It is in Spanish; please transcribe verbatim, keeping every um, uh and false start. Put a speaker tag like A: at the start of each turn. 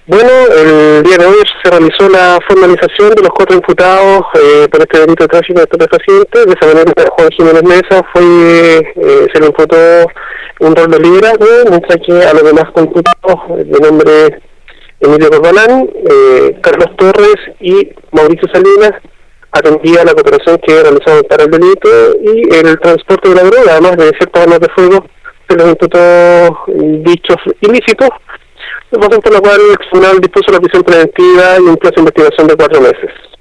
A: Bueno, el día de hoy se realizó la formalización de los cuatro imputados eh, por este delito de tráfico de estupefacientes. De esa manera, Juan Jiménez Mesa fue, eh, se le imputó un rol de liderazgo, mientras que a los demás imputados, de nombre Emilio Corbalán, eh, Carlos Torres y Mauricio Salinas, atendía la cooperación que realizaban para el delito y el transporte de la droga, además de ciertas armas de fuego, se les imputó dichos ilícitos, razón por la cual el tribunal dispuso la prisión preventiva y un plazo de investigación de cuatro meses.